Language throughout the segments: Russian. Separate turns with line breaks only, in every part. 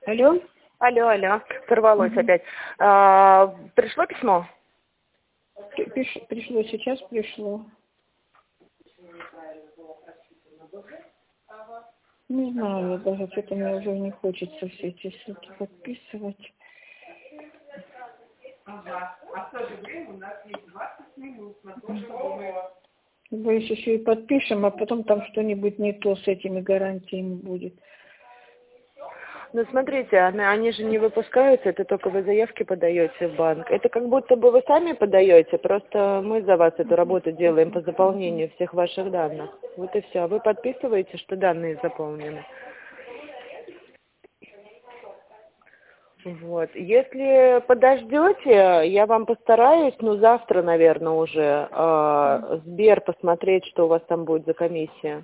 Алло?
Алло, алло, сорвалось опять. Пришло письмо?
Пришло, сейчас пришло. Не знаю, я даже что-то мне уже не хочется все эти ссылки подписывать.
А в то же время у нас есть 20 минут на то, чтобы...
Боюсь, еще и подпишем, а потом там что-нибудь не то с этими гарантиями будет.
Ну, смотрите, они же не выпускаются, это только вы заявки подаете в банк. Это как будто бы вы сами подаете, просто мы за вас эту работу делаем по заполнению всех ваших данных. Вот и все. Вы подписываете, что данные заполнены. Вот. Если подождете, я вам постараюсь, завтра, наверное, уже Сбер посмотреть, что у вас там будет за комиссия.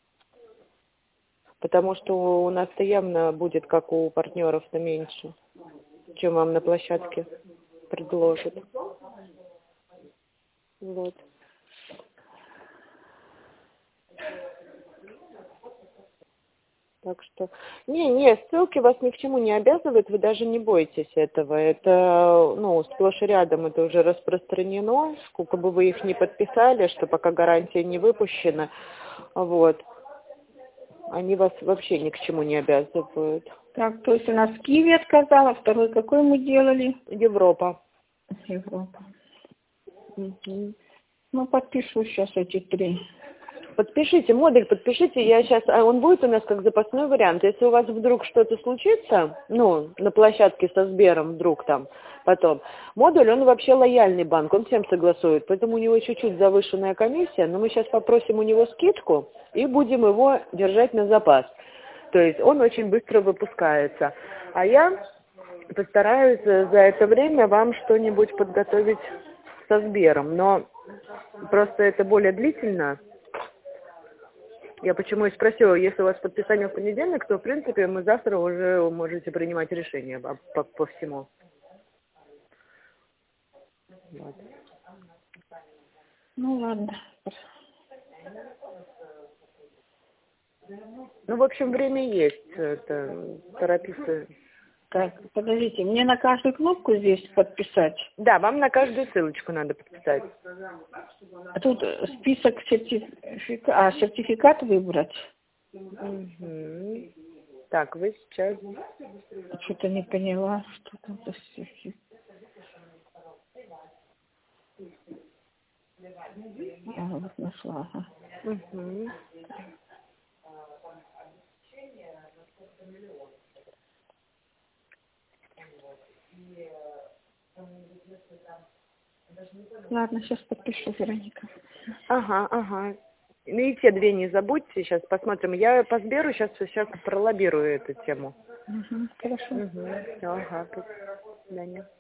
Потому что у нас-то явно будет, как у партнеров-то, меньше, чем вам на площадке предложат. Вот. Так что... Не, ссылки вас ни к чему не обязывают, вы даже не бойтесь этого. Это, сплошь и рядом это уже распространено, сколько бы вы их ни подписали, что пока гарантия не выпущена, вот. Они вас вообще ни к чему не обязывают.
Так, то есть у нас Киви отказала, второй какой мы делали?
Европа.
Европа.
Угу.
Подпишу сейчас эти 3.
Подпишите, модуль подпишите, я сейчас, он будет у нас как запасной вариант. Если у вас вдруг что-то случится, на площадке со Сбером вдруг там потом, модуль, он вообще лояльный банк, он всем согласует, поэтому у него чуть-чуть завышенная комиссия, но мы сейчас попросим у него скидку и будем его держать на запас. То есть он очень быстро выпускается. А я постараюсь за это время вам что-нибудь подготовить со Сбером, но просто это более длительно. Я почему и спросила, если у вас подписание в понедельник, то, в принципе, мы завтра уже можете принимать решение по всему. Вот.
Ладно.
В общем, время есть. Это торопиться.
Так, подождите, мне на каждую кнопку здесь подписать?
Да, вам на каждую ссылочку надо подписать.
А тут список сертификат выбрать?
Угу. Так, вы сейчас...
Что-то не поняла, что там за сертификат. Я вот нашла. Ага.
Угу.
Ладно, сейчас подпишу, Вероника.
Ага. И те 2 не забудьте, сейчас посмотрим. Я по Сберу сейчас пролоббирую эту тему.
Хорошо.
Ага, до свидания.